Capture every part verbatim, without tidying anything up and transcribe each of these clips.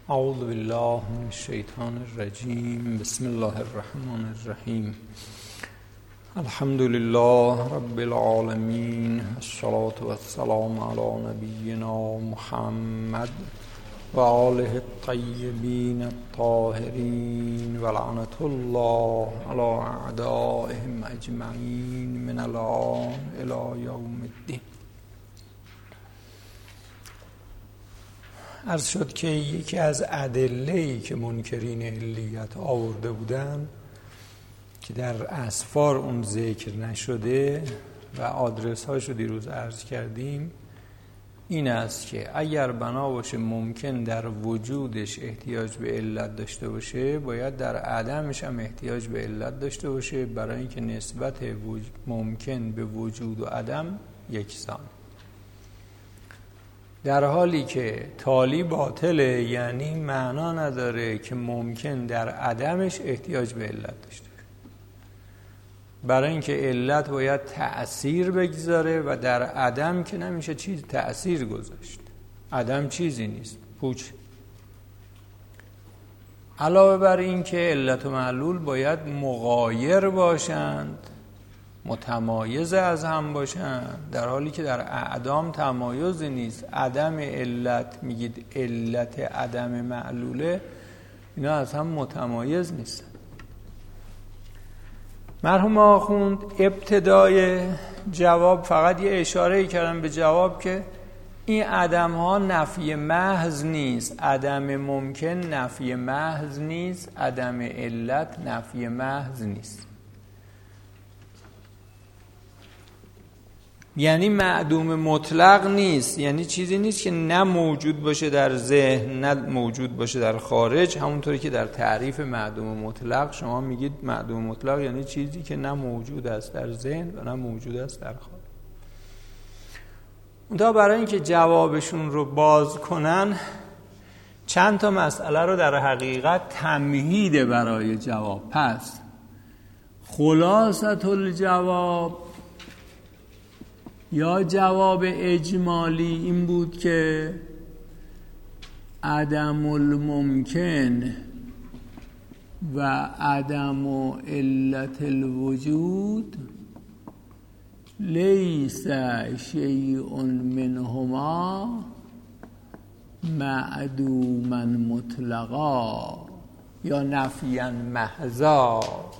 اعوذ بالله من الشیطان الرجیم. بسم الله الرحمن الرحیم. الحمد لله رب العالمین، الصلاة والسلام علی نبینا محمد و آله الطیبین الطاهرین و لعنة الله علی اعدائهم اجمعین من الآن الی یوم الدین. عرض شد که یکی از ادله‌ای که منکرین علیت آورده بودن که در اسفار اون ذکر نشده و آدرس هاشو دیروز عرض کردیم این است که اگر بنا باشه ممکن در وجودش احتیاج به علت داشته باشه، باید در عدمش هم احتیاج به علت داشته باشه، برای اینکه نسبت ممکن به وجود و عدم یکسان. در حالی که تالی باطله، یعنی معنا نداره که ممکن در عدمش احتیاج به علت داشته باشه، برای اینکه علت باید تأثیر بگذاره و در عدم که نمیشه چیز تأثیر گذاشت. عدم چیزی نیست، پوچ. علاوه بر این که علت و معلول باید مغایر باشند، متمایز از هم باشند، در حالی که در اعدام تمایزی نیست. عدم علت میگید علت عدم معلوله، اینا از هم متمایز نیستن. مرحوم آخوند ابتدای جواب فقط یه اشاره کردن به جواب که این عدم ها نفی محض نیست، عدم ممکن نفی محض نیست، عدم علت نفی محض نیست. یعنی معدوم مطلق نیست، یعنی چیزی نیست که نه موجود باشه در ذهن نه موجود باشه در خارج. همونطوری که در تعریف معدوم مطلق شما میگید معدوم مطلق یعنی چیزی که نه موجود است در ذهن و نه موجود است در خارج. اونتا برای اینکه جوابشون رو باز کنن چند تا مسئله رو در حقیقت تمهید برای جواب. پس خلاصة الجواب یا جواب اجمالی این بود که عدم الممکن و عدم علت الوجود لیس شیء منهما معدوما مطلقا یا نفیا محضا.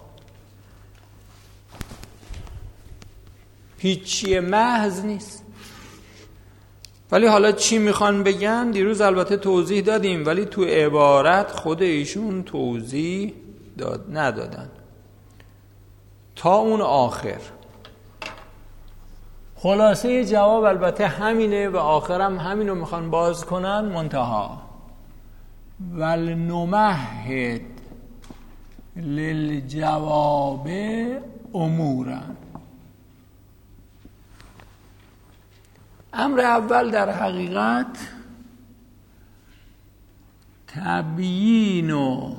هیچی محض نیست. ولی حالا چی میخوان بگن؟ دیروز البته توضیح دادیم، ولی تو عبارت خود ایشون توضیح داد ندادن تا اون آخر. خلاصه جواب البته همینه و آخرم همینو میخوان باز کنن. منتها ولنمهد للجواب امورا. امر اول در حقیقت تبیین و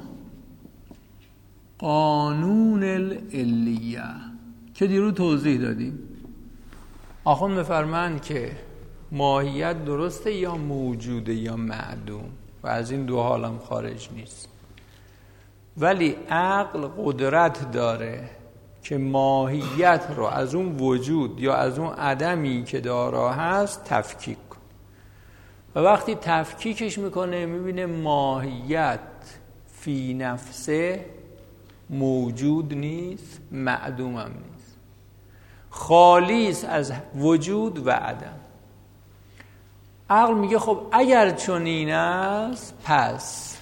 قانون العلیه که دیروز توضیح دادیم. آخوند بفرمایند که ماهیت درسته یا موجوده یا معدوم و از این دو حالم خارج نیست، ولی عقل قدرت داره که ماهیت رو از اون وجود یا از اون عدمی که دارا هست تفکیک کن و وقتی تفکیکش میکنه میبینه ماهیت فی نفسه موجود نیست، معدوم هم نیست، خالیس از وجود و عدم. عقل میگه خب اگر چنین است پس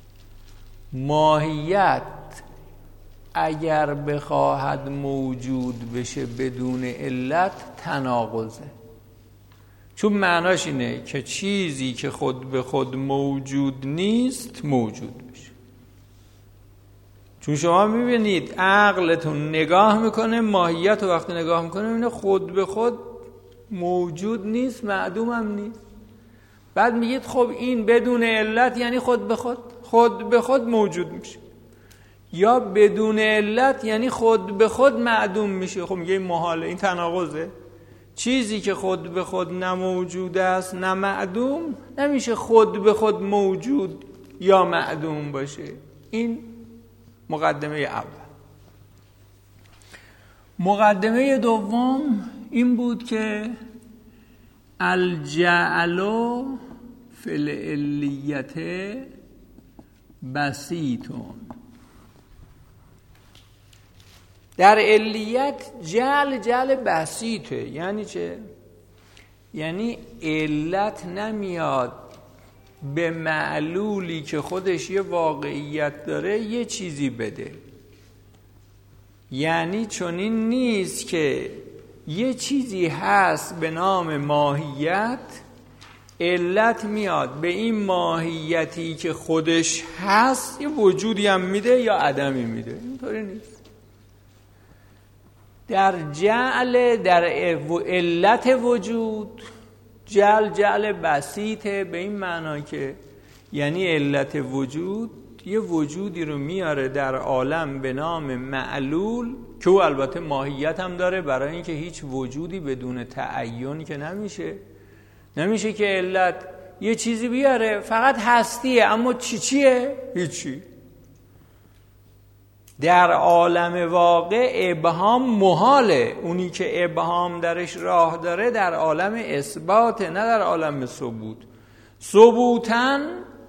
ماهیت اگر بخواهد موجود بشه بدون علت تناقضه، چون معناش اینه که چیزی که خود به خود موجود نیست موجود بشه. چون شما میبینید عقلتون نگاه میکنه ماهیت رو وقتی نگاه میکنه میبینه خود به خود موجود نیست، معدوم هم نیست. بعد میگید خب این بدون علت یعنی خود به خود خود به خود موجود میشه، یا بدون علت یعنی خود به خود معدوم میشه. خب میگه این محاله، این تناقضه. چیزی که خود به خود نه موجود است نه معدوم نمیشه خود به خود موجود یا معدوم باشه. این مقدمه اول. مقدمه دوم این بود که الجعل فی العلیت بسیطون. در علیت جعل جعل بسیطه. یعنی چه؟ یعنی علت نمیاد به معلولی که خودش یه واقعیت داره یه چیزی بده. یعنی چنین نیست که یه چیزی هست به نام ماهیت، علت میاد به این ماهیتی که خودش هست یه وجودی هم میده یا عدمی میده. اینطوری نیست. در جعل، در علت وجود، جعل جعل بسیطه به این معنی که یعنی علت وجود یه وجودی رو میاره در عالم به نام معلول که او البته ماهیت هم داره، برای اینکه هیچ وجودی بدون تعین که نمیشه. نمیشه که علت یه چیزی بیاره فقط هستیه، اما چی چیه؟ هیچی. در عالم واقع ابهام محاله. اونی که ابهام درش راه داره در عالم اثباته، نه در عالم ثبوت. ثبوتاً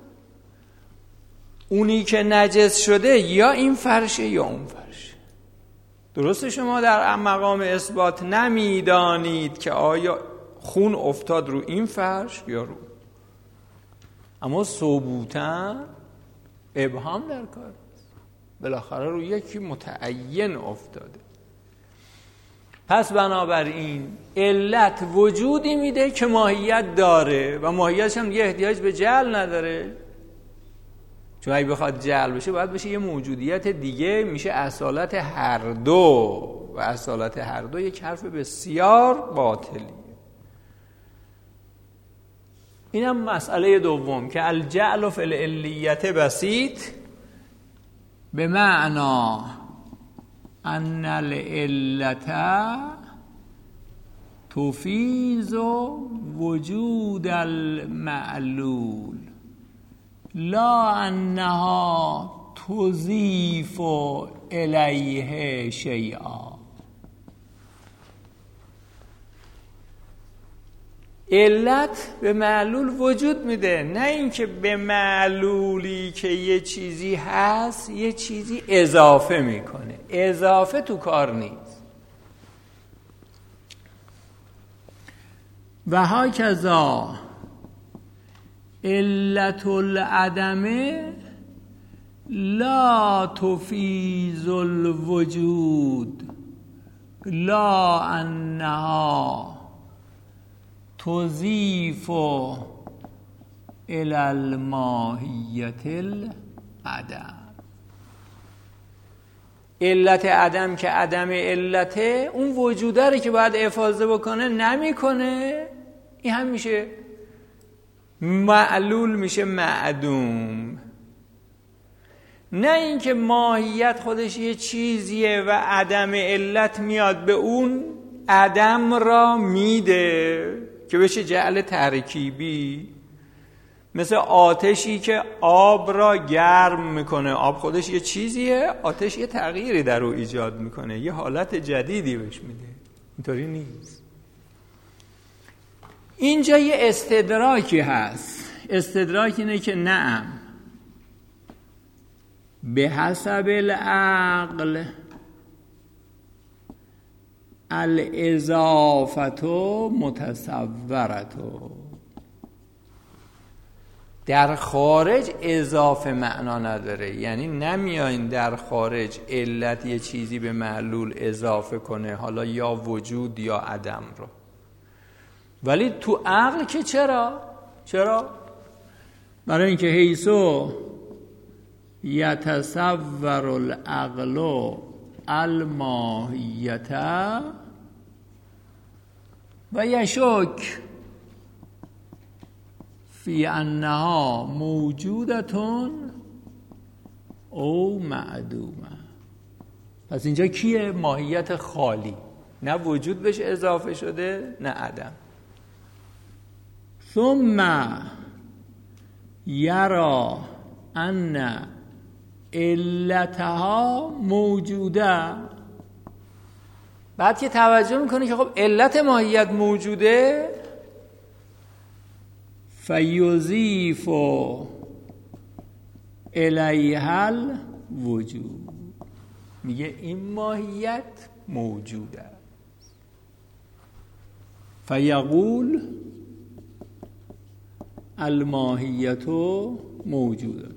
اونی که نجس شده یا این فرشه یا اون فرشه. درسته شما در مقام اثبات نمیدانید که آیا خون افتاد رو این فرش یا رو، اما ثبوتاً ابهام در کار، بالاخره رو یکی متعین افتاده. پس بنابراین علت وجودی میده که ماهیت داره و ماهیتش هم یه احتیاج به جعل نداره، چون اگه بخواد جعل بشه باید بشه یه موجودیت دیگه، میشه اصالت هر دو و اصالت هر دو یک حرف بسیار باطلیه. اینم مسئله دوم که الجعل فی العلیت بسیط به معنا ان العلت تفیز وجود المعلول لا انها تضیف الیه شیئا. علت به معلول وجود میده، نه اینکه به معلولی که یه چیزی هست یه چیزی اضافه میکنه. اضافه تو کار نیست. و هاکذا علت العدم لا تفیز الوجود لا انها تضیف الی الماهیت العدم. علت عدم که عدم علته، اون وجوده رو که باید افاضه بکنه نمیکنه، این هم میشه معلول، میشه معدوم. نه اینکه ماهیت خودش یه چیزیه و عدم علت میاد به اون عدم را میده که بشه جعل ترکیبی، مثل آتشی که آب را گرم میکنه. آب خودش یه چیزیه، آتش یه تغییری در او ایجاد میکنه، یه حالت جدیدی بهش میده. اینطوری نیست. اینجا یه استدراکی هست. استدراک اینه که نعم به حسب العقل الاضافت متصورت. در خارج اضافه معنا نداره، یعنی نمیاین در خارج علت یه چیزی به معلول اضافه کنه، حالا یا وجود یا عدم رو. ولی تو عقل که چرا؟ چرا؟ برای اینکه حیثو یتصور العقل الماهیت و یشک فی انها موجودتون او معدومه. پس اینجا کیه؟ ماهیت خالی، نه وجود بهش اضافه شده نه عدم. ثم یرا ان علتها موجوده. بعد که توجه میکنه که خب علت ماهیت موجوده، فیضیف الیها الوجود، میگه این ماهیت موجوده. فیقول الماهیت موجوده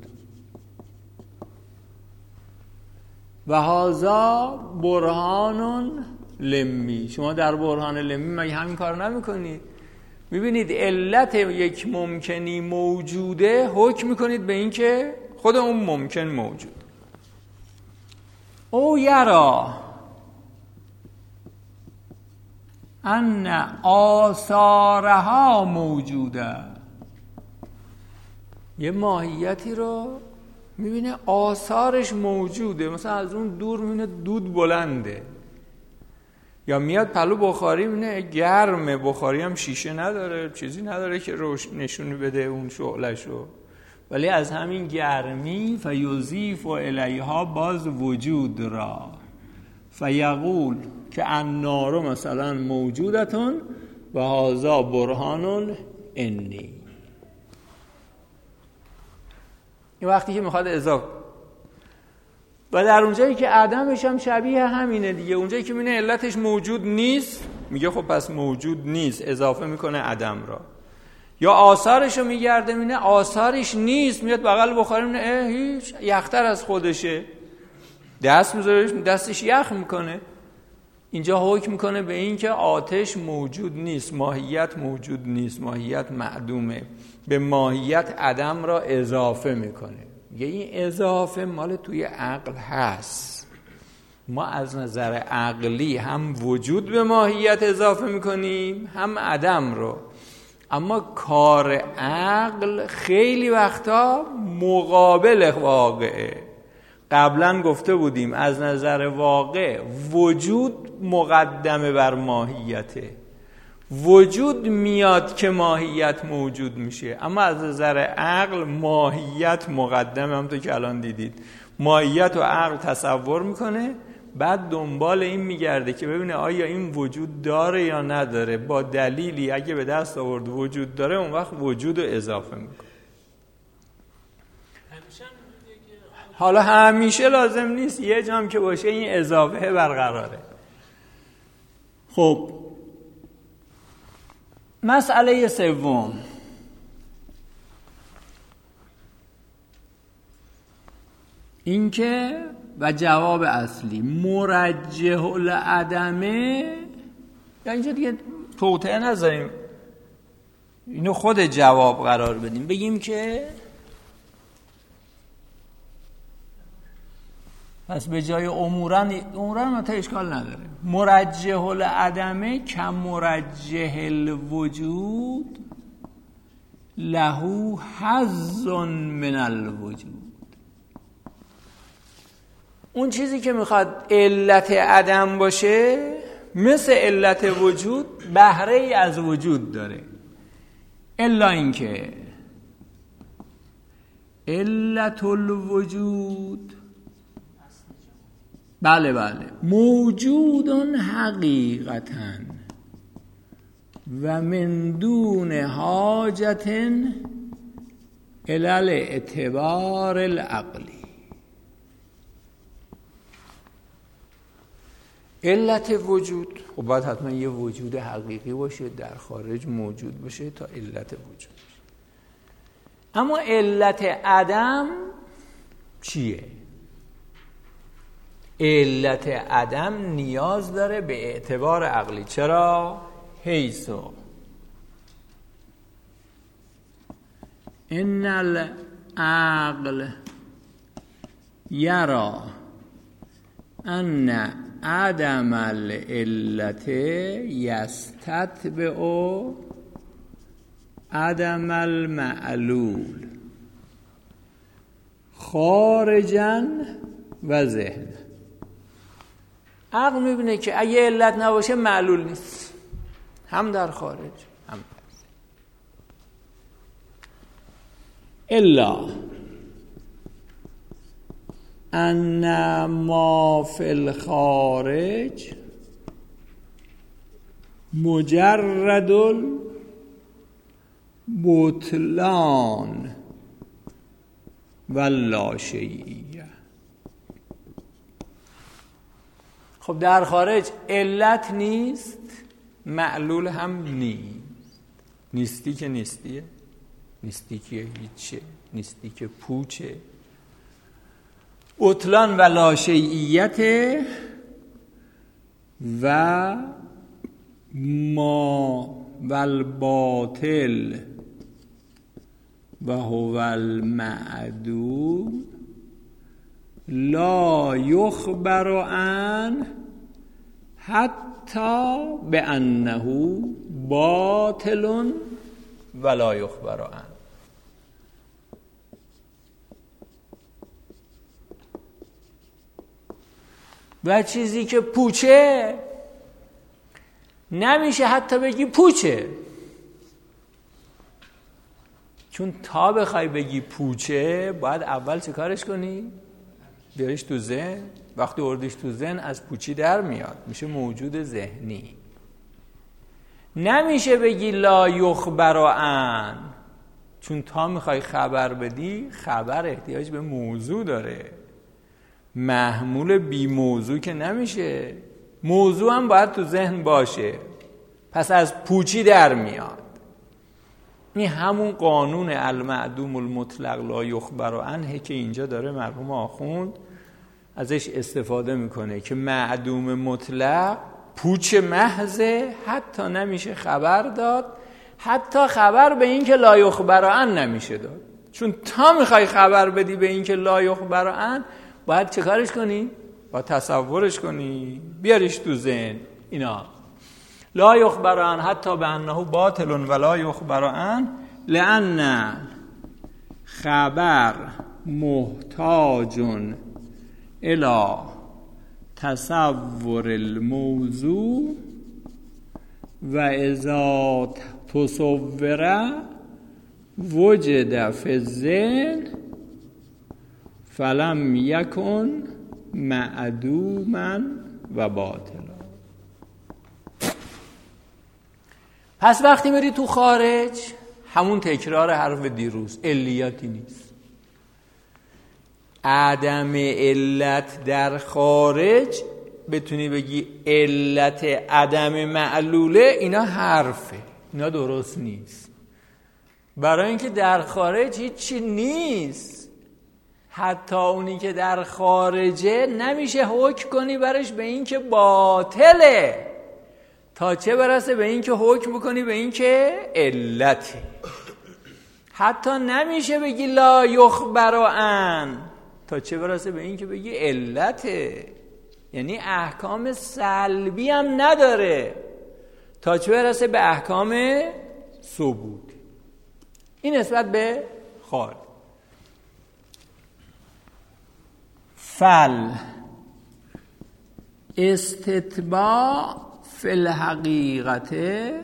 و هذا برهان لمی. شما در برهان لمی مگه همین کار نمیکنید؟ میبینید علت یک ممکنی موجوده، حکم میکنید به این که خود اون ممکن موجود. او یرا ان آثارها موجوده، یه ماهیتی رو میبینه آثارش موجوده، مثلا از اون دور میبینه دود بلنده، یا میاد پلو بخاری میبینه گرمه، بخاری هم شیشه نداره، چیزی نداره که روش نشونی بده اون شعله‌شو، ولی از همین گرمی فیضیف و الیها باز وجود را، فیقول که النار مثلا موجودتون و هذا برهان انی. این وقتی که میخواد اضافه، و در اونجایی که عدمش هم شبیه همینه دیگه، اونجایی که میبینه علتش موجود نیست میگه خب پس موجود نیست، اضافه میکنه عدم را. یا آثارش رو میگرده میبینه آثارش نیست، میاد بغل بخاری میبینه اه هیچ، یختر از خودشه، دست میذاره دستش یخ میکنه. اینجا حکم میکنه به این که آتش موجود نیست، ماهیت موجود نیست، ماهیت معدومه، به ماهیت عدم را اضافه میکنه. یه این اضافه مال توی عقل هست، ما از نظر عقلی هم وجود به ماهیت اضافه میکنیم هم عدم رو، اما کار عقل خیلی وقتا مقابل واقعه. قبلا گفته بودیم از نظر واقع وجود مقدمه بر ماهیته، وجود میاد که ماهیت موجود میشه، اما از نظر عقل ماهیت مقدمه. همونطور که الان دیدید ماهیت و عقل تصور میکنه، بعد دنبال این میگرده که ببینه آیا این وجود داره یا نداره، با دلیلی اگه به دست آورد وجود داره اون وقت وجود رو اضافه میکنه. حالا همیشه لازم نیست، یه جام که باشه این اضافه برقراره. خب مسئله سوم، این که و جواب اصلی مرجح العدمه، یا اینجا دیگه توطئه نذاریم، اینو خود جواب قرار بدیم، بگیم که پس به جای امورن امورن متا اشکال نداره، مرجح العدمه کم مرجح الوجود له حظ من الوجود. اون چیزی که میخواد علت عدم باشه مثل علت وجود بهره ای از وجود داره، الا اینکه علت الوجود بله بله موجودن حقیقتاً و من دون حاجت الی الاعتبار العقلی. علت وجود خب باید حتما یه وجود حقیقی باشه، در خارج موجود باشه تا علت وجود باشه. اما علت عدم چیه؟ علت عدم نیاز داره به اعتبار عقلی. چرا؟ حیثو ان العقل یرا ان عدم العلت یستتبع عدم المعلول خارجا و ذهن. عقل میبینه که اگه علت نباشه معلول نیست، هم در خارج هم در ذهن. الا ان ما فی الخارج مجرد البطلان و لاشیعیه. خب در خارج علت نیست، معلول هم نیست. نیستی که نیستیه، نیستی که هیچه، نیستی که پوچه. بطلان و لاشیعیت و ما و الباطل و هو المعدوم لا یخبر عنه حتی بانه باطل ولا یخبر عنه. و چیزی که پوچه نمیشه حتی بگی پوچه، چون تا بخوای بگی پوچه باید اول چه کارش کنی؟ بیاریش تو ذهن. وقتی اردیش تو ذهن از پوچی در میاد، میشه موجود ذهنی. نمیشه بگی لا یخبر عن، چون تا میخوای خبر بدی، خبر احتیاج به موضوع داره. محمول بی موضوع که نمیشه، موضوع هم باید تو ذهن باشه، پس از پوچی در میاد. این همون قانون المعدوم المطلق لا یخبر عنه که اینجا داره مرحوم آخوند ازش استفاده میکنه که معدوم مطلق پوچ محضه، حتی نمیشه خبر داد، حتی خبر به این که لا یخبر عنه نمیشه داد. چون تا میخوای خبر بدی به این که لا یخبر عنه، باید چه کارش کنی؟ باید تصورش کنی، بیاریش تو ذهن. اینا لا یخبر عنه حتی به انه باطل ولا یخبر عنه لأن خبر محتاج الی تصور الموضوع و اذا تصور وجد فی الذهن فلم یکن معدوما و باطلا. پس وقتی میری تو خارج، همون تکرار حرف دیروز، علیاتی نیست. عدم علت در خارج بتونی بگی علت عدم معلوله، اینا حرفه، اینا درست نیست. برای اینکه در خارج هیچی نیست. حتی اونی که در خارجه نمیشه حکم کنی برش به این که باطله، تا چه برسه به این که حکم کنی به این که علته. حتی نمیشه بگی لا یخبر عنه، تا چه برسه به این که بگی علته. یعنی احکام سلبی هم نداره، تا چه برسه به احکام ثبوتی. این نسبت به خارج. فل استتباع فی الحقیقت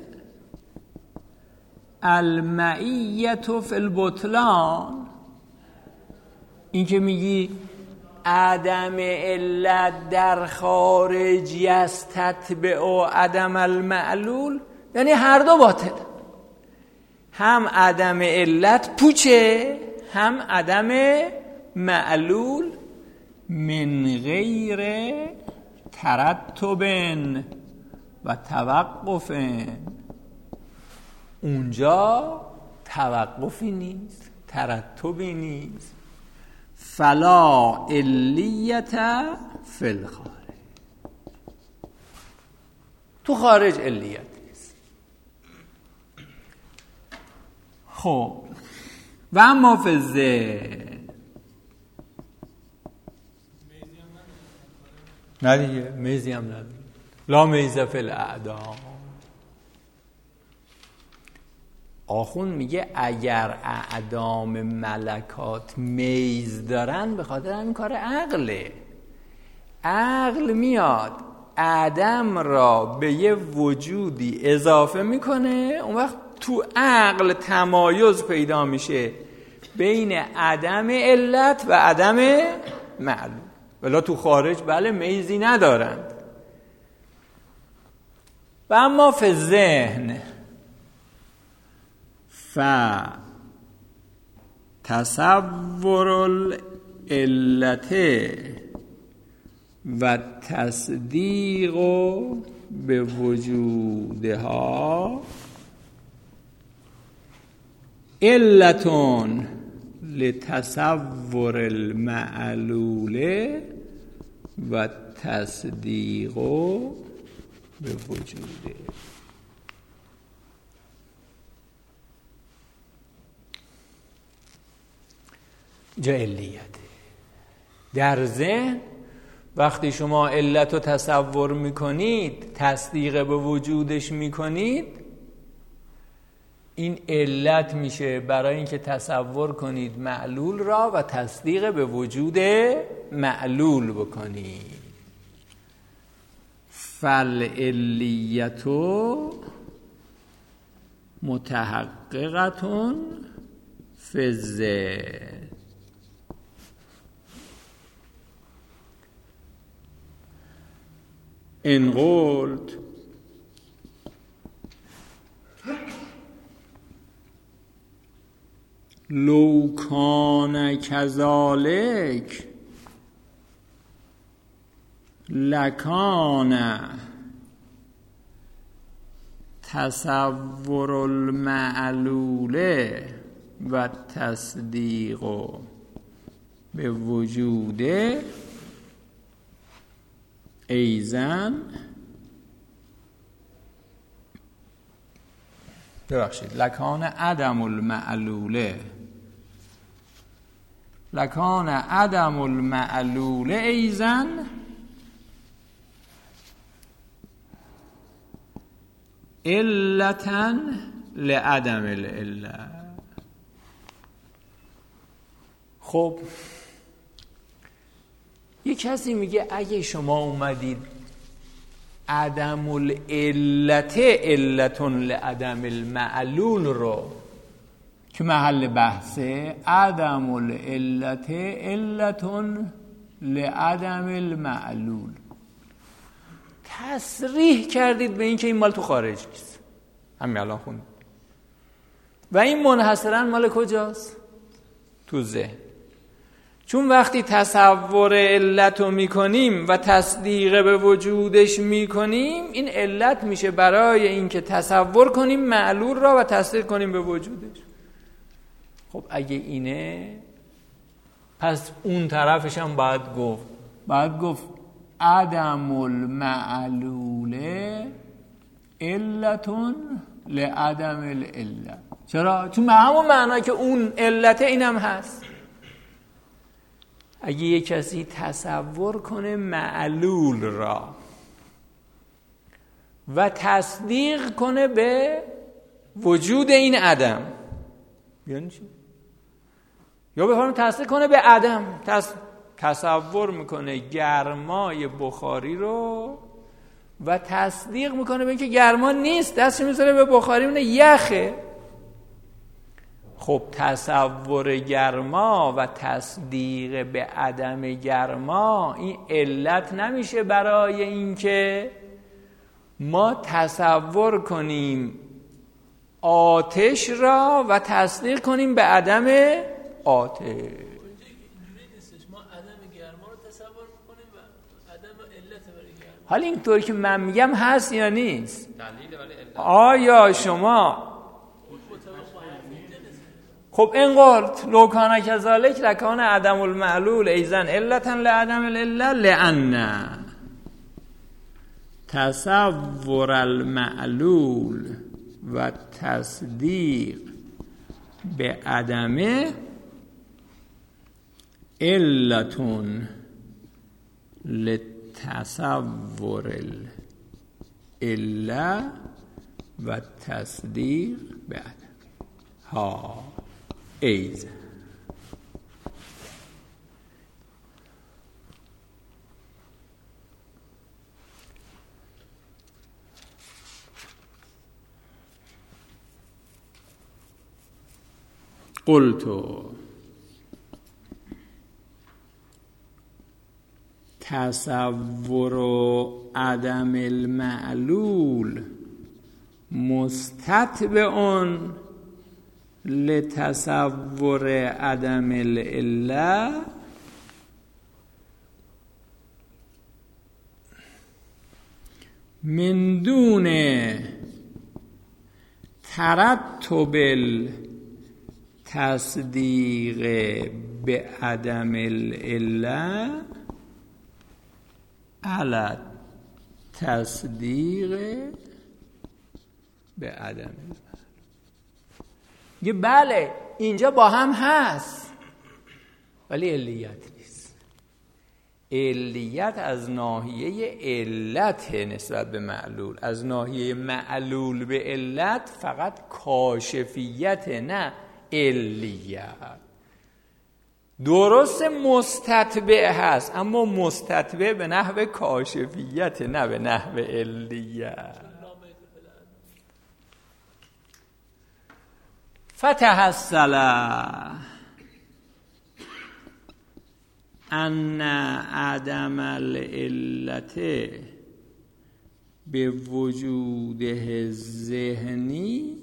المعیت فی البطلان. این که میگی عدم علت در خارج یستتبع و عدم المعلول، یعنی هر دو باطل. هم عدم علت پوچه، هم عدم معلول من غیر ترتب و توقف. اونجا توقفی نیست، ترتبی نیست. فلا علیت فی الخارج. تو خارج علیت نیست. خب و اما فی الذهن، نه دیگه میزی هم نداره. لا میزه فی الاعدام. آخون میگه اگر اعدام ملکات میز دارن به خاطر همین کار عقله. عقل میاد عدم را به یه وجودی اضافه میکنه، اون وقت تو عقل تمایز پیدا میشه بین عدم علت و عدم معلول. ولی تو خارج بله میزی ندارند. و اما فی ذهن ف تصور العلت و تصدیق به وجودها علتون لتصور المعلول و تصدیق به وجوده. جا علیت در ذهن وقتی شما علت رو تصور میکنید، تصدیق به وجودش میکنید، این علت میشه برای اینکه تصور کنید معلول را و تصدیق به وجود معلول بکنید. فالعلیتو متحققتون فی الذهن. ان قلت لو کان کذالک لکان تصور المعلول و تصدیق به وجوده ایزن ببخشید لکان عدم المعلوله لکان عدم المعلول ایزن علتن لعدم العله. خب یه کسی میگه اگه شما اومدید عدم العلت علتون لعدم المعلول رو که محل بحثه، عدم العلت علتون لعدم المعلول، تصریح کردید به این که این مال تو خارج نیست، همین الان خوندید، و این منحصرا مال کجاست؟ تو ذهن. چون وقتی تصور علت رو میکنیم و تصدیق به وجودش میکنیم، این علت میشه برای اینکه تصور کنیم معلول را و تصدیق کنیم به وجودش. خب اگه اینه پس اون طرفش هم باید گفت باید گفت عدم المعلول علتون لعدم العله. چرا؟ چون به همون معنا که اون علت اینم هست. اگه یک کسی تصور کنه معلول را و تصدیق کنه به وجود این عدم، یعنی چی؟ یا بفرمایید تصدیق کنه به عدم، تص... تصور میکنه گرمای بخاری رو و تصدیق میکنه به اینکه گرما نیست، دستش میذاره به بخاری میونه یخه. خب تصور گرما و تصدیق به عدم گرما این علت نمیشه برای اینکه ما تصور کنیم آتش را و تصدیق کنیم به عدم آتش. اینجوری نیستش، ما عدم گرما رو تصور میکنیم و عدم علت برای گرما. حالا اینطوری که من میگم هست یا نیست؟ آیا شما خب این قلت لو کان کذالک لکان عدم المعلول ایزن علتا لعدم العله لأن تصور المعلول و تصدیق به عدمه علتون لتصور العله و تصدیق به عدم ها ایزن. قلتو تصور و عدم المعلول مستتبع لتصور عدم العله من دون ترتب التصدیق به عدم العله علی تصدیق به عدم العله. میگه بله اینجا با هم هست ولی علیت نیست. علیت از ناحیه علت نسبت به معلول، از ناحیه معلول به علت فقط کاشفیت نه علیت. درست مستتبع هست اما مستتبع به نحو کاشفیت نه به نحو علیت. فتحصل ان عدم العلت به وجوده ذهنی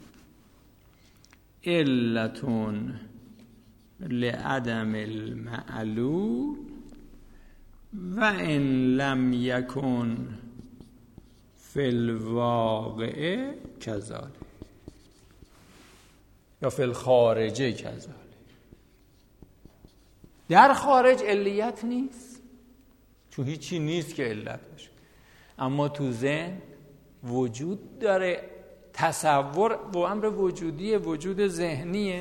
علتون لعدم المعلول و ان لم یکن فی الواقع کذالک یا فی الخارجه کذالک. در خارج علیت نیست چون هیچی نیست که علت باشه، اما تو ذهن وجود داره. تصور با امر وجودیه، وجود ذهنیه.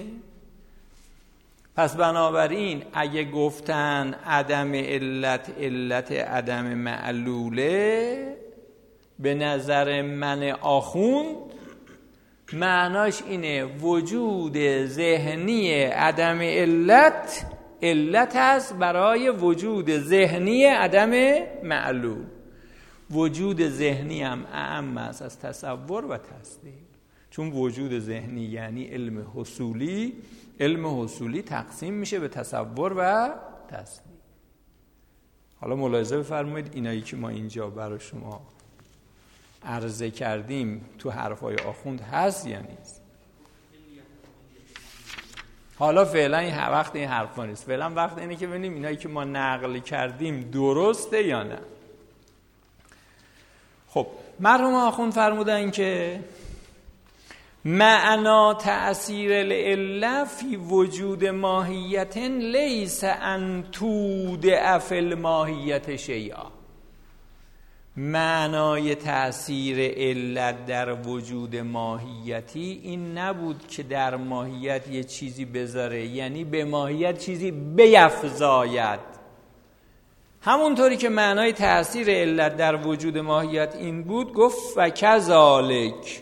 پس بنابراین اگه گفتن عدم علت علت عدم معلوله، به نظر من آخوند معناش اینه وجود ذهنی عدم علت علت است برای وجود ذهنی عدم معلول. وجود ذهنی هم اعم است از تصور و تصدیق، چون وجود ذهنی یعنی علم حصولی. علم حصولی تقسیم میشه به تصور و تصدیق. حالا ملاحظه بفرمایید اینایی که ما اینجا برای شما عرضه کردیم تو حرفای آخوند هست یا نیست؟ حالا فعلا این وقت این حرفا نیست، فعلا وقت اینه که ببینیم اینایی که ما نقل کردیم درسته یا نه. خب مرحوم آخوند فرمودن که معنا تأثیر العله فی وجود ماهیت لیس ان تودع فی الماهیت شیئا. معنای تأثیر علت در وجود ماهیتی این نبود که در ماهیت یه چیزی بذاره، یعنی به ماهیت چیزی بیفزاید. همونطوری که معنای تأثیر علت در وجود ماهیت این بود، گفت و کذالک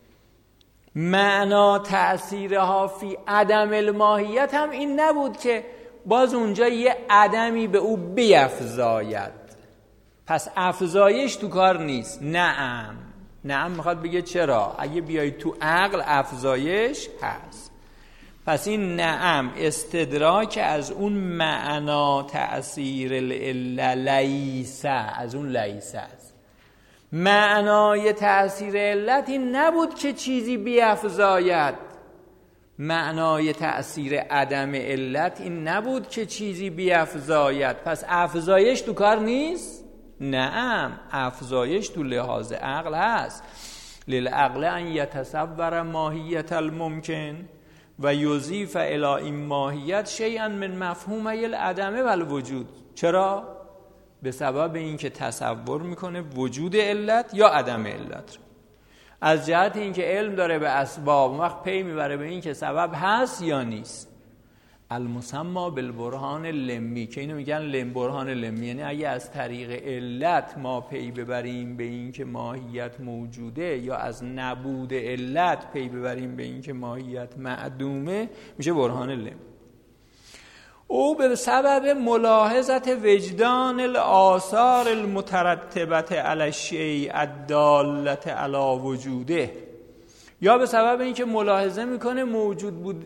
معنا تأثیرها فی عدم الماهیت هم این نبود که باز اونجا یه عدمی به او بیفزاید. پس افزایش تو کار نیست. نعم نعم میخواد بگه چرا؟ اگه بیای تو عقل افزایش هست. پس این نعم استدراک از اون معنا تأثیر العله لیسه، از اون لیسه است. معنای تأثیر علت این نبود که چیزی بیفزاید. معنای تأثیر عدم علت این نبود که چیزی بیفزاید. پس افزایش تو کار نیست؟ نعم افزایش تو لحاظ عقل هست. للعقل ان یتصور ماهیت الممکن و یضیف الی این ماهیت شیئا من مفهومه العدم و الوجود. چرا؟ به سبب اینکه تصور میکنه وجود علت یا عدم علت. از جهت اینکه علم داره به اسباب، وقت پی میبره به اینکه سبب هست یا نیست. المسما بالبرهان لمی، که اینو میگن لم برهان لمی، یعنی اگه از طریق علت ما پی ببریم به اینکه ماهیت موجوده یا از نبود علت پی ببریم به اینکه ماهیت معدومه، میشه برهان لمی. او به سبب ملاحظت وجدان الآثار المترتبت علی الشیء الدالة علی وجوده، یا به سبب اینکه ملاحظه میکنه موجود بود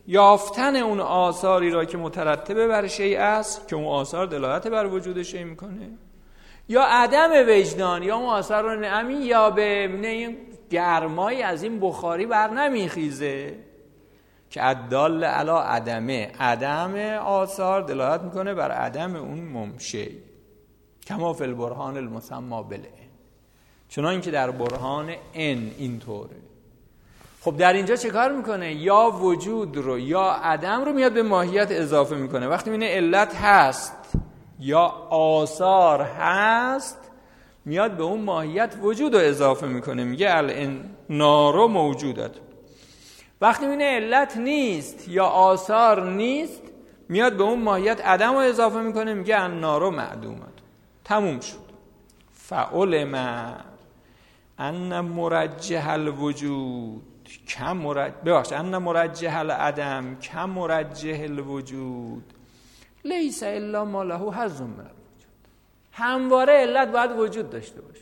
یافتن اون آثاری را که مترتبه بر شیء است که اون آثار دلالت بر وجود شیء میکنه، یا عدم وجدان، یا اون آثار رو نمی یا به این گرمایی از این بخاری بر نمیخیزه که عدال علی عدمه، عدم آثار دلالت میکنه بر عدم اون ممشی، کما فی البرهان المسمى بالعین، چنان که در برهان ان اینطوره. خب در اینجا چه کار میکنه؟ یا وجود رو یا عدم رو میاد به ماهیت اضافه میکنه. وقتی میینه علت هست یا آثار هست، میاد به اون ماهیت وجود رو اضافه میکنه، میگه النار موجودت. وقتی میینه علت نیست یا آثار نیست، میاد به اون ماهیت عدم رو اضافه میکنه، میگه النار معدومت. تموم شد. فعلم ان مرجح الوجود کم مرجح ببخش ان مرجح العدم کم مرجح الوجود لیس الا ما له حظ من الوجود. همواره علت باید وجود داشته باشه.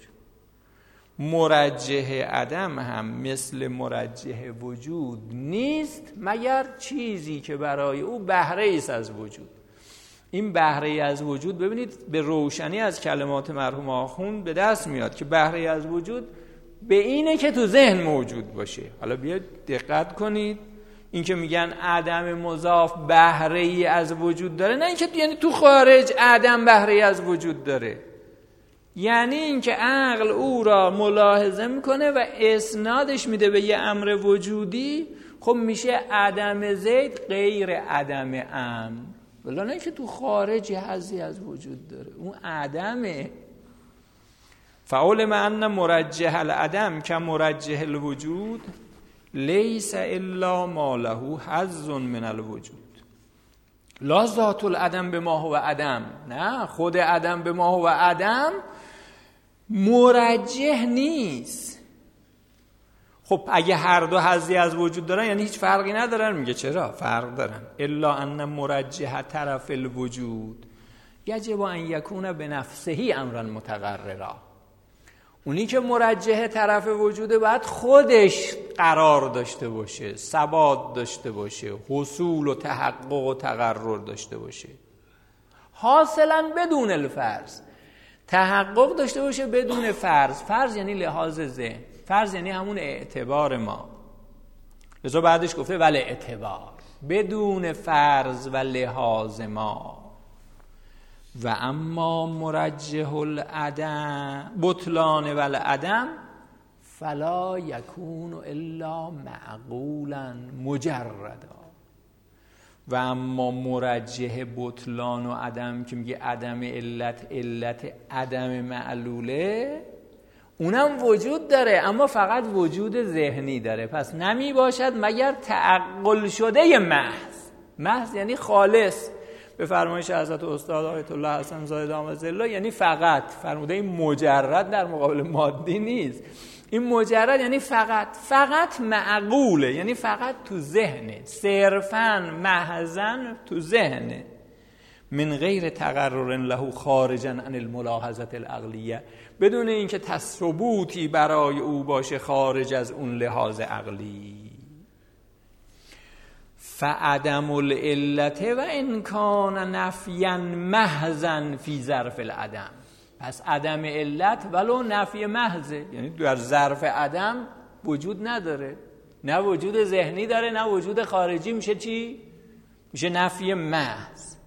مرجح عدم هم مثل مرجح وجود نیست مگر چیزی که برای او بهره ایست از وجود. این بهره ای از وجود ببینید به روشنی از کلمات مرحوم آخوند به دست میاد که بهره ای از وجود به اینه که تو ذهن موجود باشه. حالا بیاید دقت کنید، این که میگن عدم مضاف بهره ای از وجود داره، نه اینکه یعنی تو خارج عدم بهره ای از وجود داره، یعنی اینکه عقل او را ملاحظه میکنه و اسنادش میده به یه امر وجودی. خب میشه عدم زید غیر عدم امر، ولی نه اینکه تو خارج حظی از وجود داره، اون عدمه. فعلم ان مرجح العدم که مرجح الوجود لیس الا ما له حظ من الوجود. لا ذات العدم به ما هو عدم، نه خود عدم به ما هو عدم مرجح نیست. خب اگه هر دو حظی از وجود دارن یعنی هیچ فرقی ندارن. میگه چرا؟ فرق دارن. الا ان مرجح طرف الوجود یجب ان یکون بنفسه امرا متقررا. اونی که مرجح طرف وجوده باید خودش قرار داشته باشه، ثبات داشته باشه، حصول و تحقق و تقرر داشته باشه، حاصلا بدون الفرض، تحقق داشته باشه بدون فرض. فرض یعنی لحاظ ذهن، فرض یعنی همون اعتبار ما. لذا بعدش گفته ولی اعتبار، بدون فرض و لحاظ ما. و اما مرجح العدم بطلان و العدم فلا یکون الا معقولا مجردا. و اما مرجح بطلان و عدم که میگه عدم علت علت عدم معلوله، اونم وجود داره اما فقط وجود ذهنی داره، پس نمی باشد مگر تعقل شده محض. محض یعنی خالص، به فرمایش حضرت استاد آیت الله حسن زاده دامت ظله، یعنی فقط. فرموده این مجرد در مقابل مادی نیست، این مجرد یعنی فقط، فقط معقوله، یعنی فقط تو ذهنه، صرفاً محضاً تو ذهنه، من غیر تقرر له خارجاً عن الملاحظه العقلیه، بدون اینکه تثبوتی برای او باشه خارج از اون لحاظ عقلی. فعدم العلت و ان کان نفیا محضا فی ظرف العدم. پس عدم علت ولو نفی محضه، یعنی در ظرف عدم وجود نداره، نه وجود ذهنی داره نه وجود خارجی. میشه چی؟ میشه نفی محض.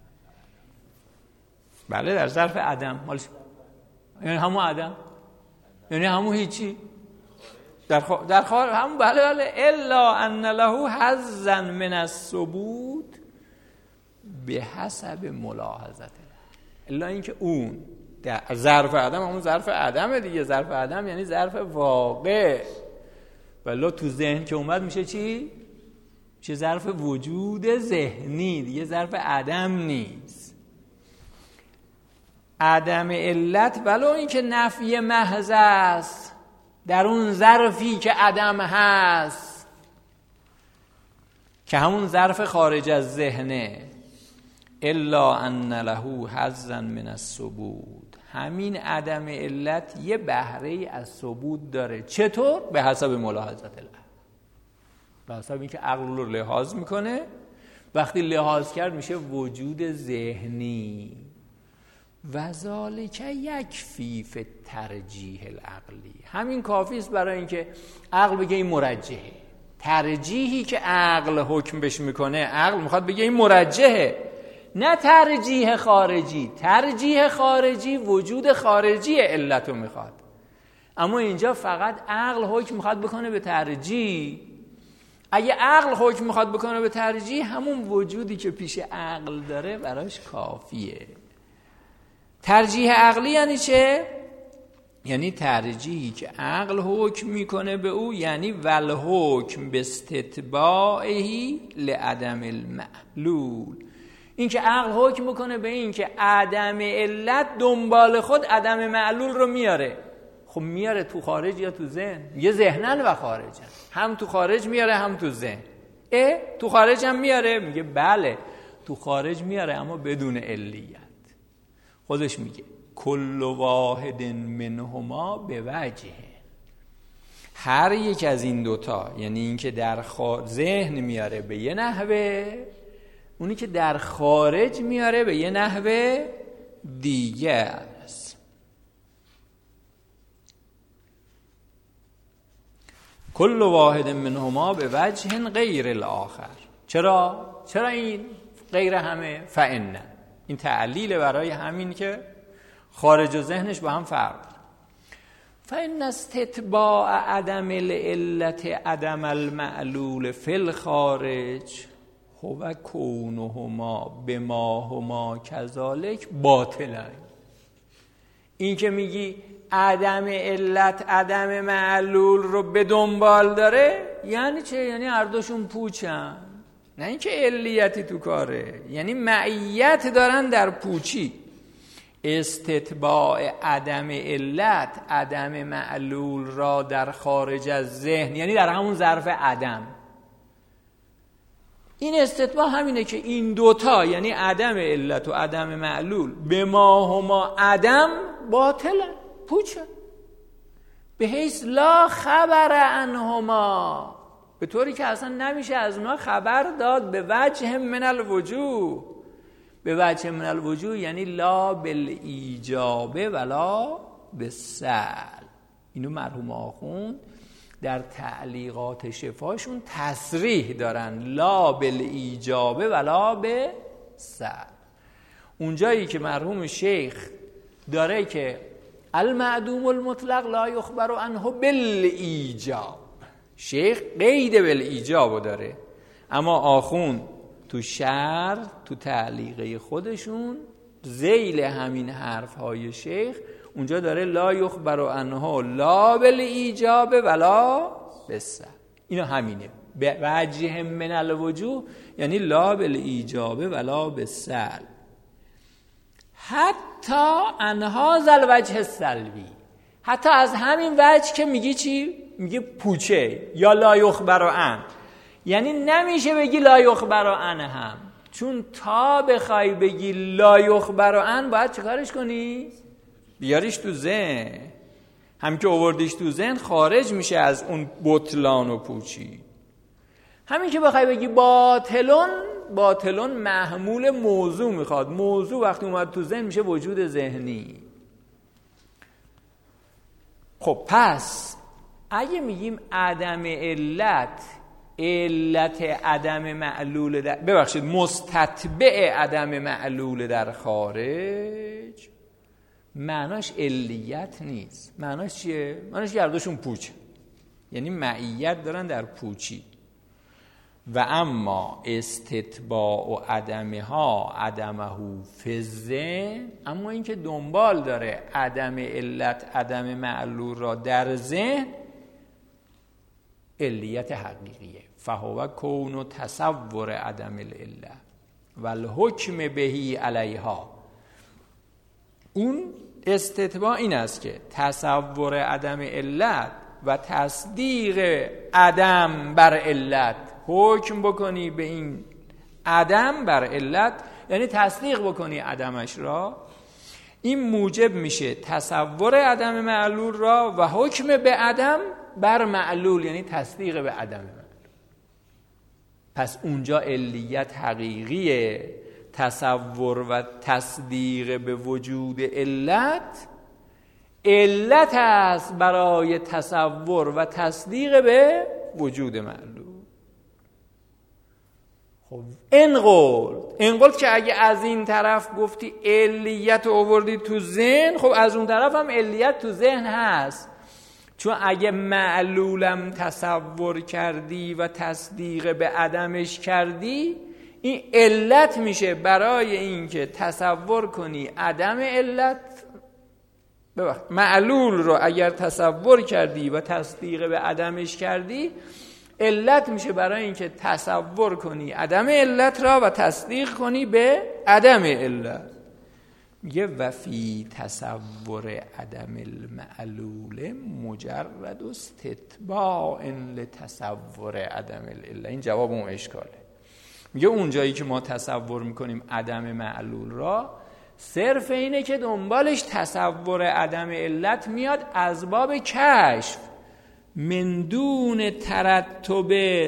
بله در ظرف عدم، یعنی همون عدم، یعنی همون هیچی در خ... در خار هم. بله بله الا ان له حظا من الثبوت به حسب ملاحظته، الا اینکه اون در ظرف عدم، همون ظرف عدم دیگه، ظرف عدم یعنی ظرف واقع، ولی تو ذهن که اومد میشه چی؟ میشه ظرف وجود ذهنی دیگه، ظرف عدم نیست. عدم علت ولو اینکه نفی محض است در اون ظرفی که عدم هست، که همون ظرف خارج از ذهنه. الا ان له حظا من الثبوت، همین عدم علت یه بهره از ثبوت داره. چطور؟ به حسب ملاحظت الله. به حسب اینکه عقل رو لحاظ میکنه. وقتی لحاظ کرد میشه وجود ذهنی. و ذالک یکفی فی ترجیح العقلی. همین کافی است برای اینکه عقل بگه این مرجحه. ترجیحی که عقل حکم بهش میکنه، عقل میخواد بگه این مرجحه، نه ترجیح خارجی. ترجیح خارجی وجود خارجی علتو میخواد، اما اینجا فقط عقل حکم میخواد بکنه به ترجیح. اگه عقل حکم میخواد بکنه به ترجیح، همون وجودی که پیش عقل داره براش کافیه. ترجیح عقلی یعنی چه؟ یعنی ترجیحی که عقل حکم میکنه به او، یعنی ول حکم به استتباعهی لعدم المعلول. این که عقل حکم میکنه به این که عدم علت دنبال خود عدم معلول رو میاره. خب میاره تو خارج یا تو ذهن؟ یه ذهنن و خارجن، هم تو خارج میاره هم تو ذهن. اه تو خارج هم میاره؟ میگه بله تو خارج میاره، اما بدون علیت. خودش میگه کل واحد منهما به وجه. هر یک از این دوتا، یعنی این که در خارج ذهن میاره به یه نحوه، اونی که در خارج میاره به یه نحوه دیگه است. کل واحد منهما به وجه غیر الاخر. چرا؟ چرا این غیر همه؟ فإن، این تعلیل برای همین که خارج و ذهنش با هم فرق داره. فإن استتباع عدم العلت عدم المعلول فی الخارج هو کونهما بما هما کذالک باطلا. این که میگی عدم علت عدم معلول رو به دنبال داره یعنی چه؟ یعنی هر دوشون پوچن، نه اینکه علیتی تو کاره، یعنی معیت دارن در پوچی. استتباع عدم علت عدم معلول را در خارج از ذهن، یعنی در همون ظرف عدم. این استتباع همینه که این دوتا، یعنی عدم علت و عدم معلول، به ما هما عدم باطلن، پوچن، به حیث لا خبر عنهما، به طوری که اصلا نمیشه از اونا خبر داد. به وجه من الوجوه، به وجه من الوجوه یعنی لا بالایجاب ولا بالسلب. اینو مرحوم آخوند در تعلیقات شفاشون تصریح دارن، لا بالایجاب ولا بالسلب. اونجایی که مرحوم شیخ داره که المعدوم المطلق لا یخبر عنه بالایجاب، شیخ قید بالایجاب داره، اما آخوند تو شرح تو تعلیقه خودشون ذیل همین حرف های شیخ اونجا داره لا یخبر عنه لا بالایجاب ولا بالسلب. اینا همینه، به وجه من الوجوه یعنی لا بالایجاب ولا بالسلب. حتی انها ذل وجه السلبی، حتی از همین وجه که میگی چی؟ میگه پوچه یا لا یخبر عنه، یعنی نمیشه بگی لا یخبر عنه هم، چون تا بخوای بگی لا یخبر عنه باید چیکارش کنی؟ بیاریش تو ذهن. هم که آوردیش تو ذهن خارج میشه از اون بطلان و پوچی. همین که بخوای بگی باطلون، باطلون محمول موضوع میخواد. موضوع وقتی اومد تو ذهن میشه وجود ذهنی. خب پس اگه میگیم عدم علت، علت عدم معلول در ببخشید مستتبع عدم معلول در خارج، معناش علیت نیست. معناش چیه؟ معناش گرداشون پوچه، یعنی معیت دارن در پوچی. و اما استتباع و عدمها عدمه فی الذهن، اما این که دنبال داره عدم علت عدم معلول را در ذهن، علیت حقیقیه. فهو کون و تصور عدم العله و الحکم بهی علیها. اون استتباع این است که تصور عدم علت و تصدیق عدم بر علت، حکم بکنی به این عدم بر علت، یعنی تصدیق بکنی عدمش را، این موجب میشه تصور عدم معلول را و حکم به عدم بر معلول، یعنی تصدیق به عدم معلول. پس اونجا علیت حقیقیه، تصور و تصدیق به وجود علت علت است برای تصور و تصدیق به وجود معلول. خب انقل انقل که اگه از این طرف گفتی علیت آوردی تو ذهن، خب از اون طرف هم علیت تو ذهن هست، چون اگه معلولم تصور کردی و تصدیق به عدمش کردی، این علت میشه برای اینکه تصور کنی عدم علت. ببخشید معلول رو اگر تصور کردی و تصدیق به عدمش کردی، علت میشه برای اینکه تصور کنی عدم علت را و تصدیق کنی به عدم علت. میگه و فی تصور عدم المعلول مجرد استتباع لتصور عدم العله. این جواب اون اشکاله. میگه اون جایی که ما تصور میکنیم عدم معلول را، صرف اینه که دنبالش تصور عدم علت میاد از باب کشف، من دون ترتب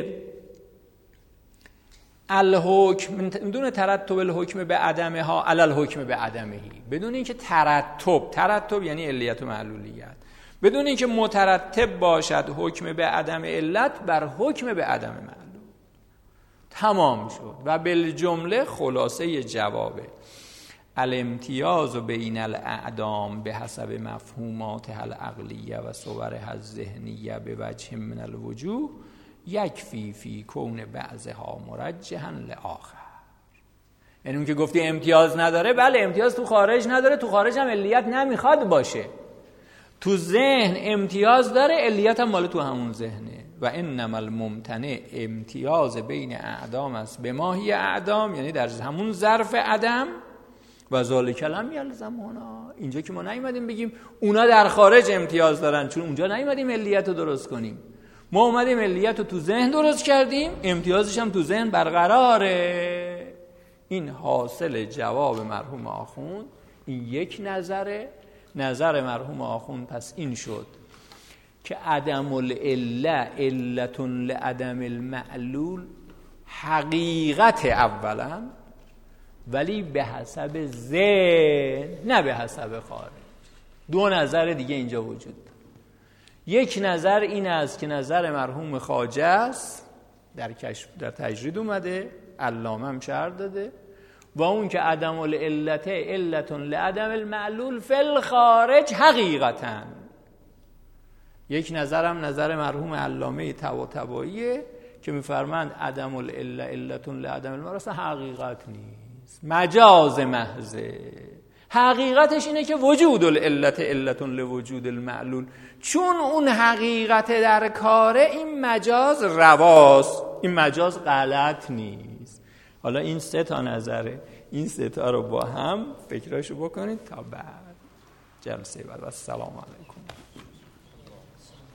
الحکم، من دون ترتب الحکم به عدمه ها علی الحکم به عدمهی، بدون اینکه ترتب ترتب یعنی علیت و معلولیت، بدون اینکه مترتب باشد حکم به عدم علت بر حکم به عدم معلول. تمام شد. و بالجمله خلاصه جوابه الامتیاز بین الاعدام به حسب مفهوماتها العقلیه و صورها الذهنیه به وجه من الوجوه یکفی فی کون بعضها مرجحا لآخر. یعنی اون که گفتی امتیاز نداره، بله امتیاز تو خارج نداره، تو خارج هم علیت نمیخواد باشه، تو ذهن امتیاز داره، علیت هم مال تو همون ذهنه. و انما الممتنع امتیاز بین اعدام است به ماهی اعدام، یعنی در همون ظرف عدم، و ذالک لم یلزم هنا. اینجا که ما نیومدیم بگیم اونا در خارج امتیاز دارن، چون اونجا نیومدیم علیت رو درست کنیم، ما اومدیم علیت رو تو ذهن درست کردیم، امتیازش هم تو ذهن برقراره. این حاصل جواب مرحوم آخوند. این یک نظره. نظر مرحوم آخوند پس این شد که عدم العله علت لعدم المعلول حقیقت اولا، ولی به حسب ذهن نه به حسب خارج. دو نظر دیگه اینجا وجود داره. یک نظر این است که نظر مرحوم خواجه است، در کشف در تجرید اومده، علامه هم شرح داده، و اون که عدم العلت علت لعدم المعلول فی الخارج حقیقتا. یک نظرم نظر مرحوم علامه طباطباییه که میفرمند عدم العله علت لعدم المعلول اصلا حقیقت نیست، مجاز محضه. حقیقتش اینه که وجود العلت علت لوجود المعلول، چون اون حقیقت در کاره، این مجاز رواست، این مجاز غلط نیست. حالا این سه تا نظره، این سه تا رو با هم فکراشو بکنید تا بعد جلسه بعد. السلام علیکم.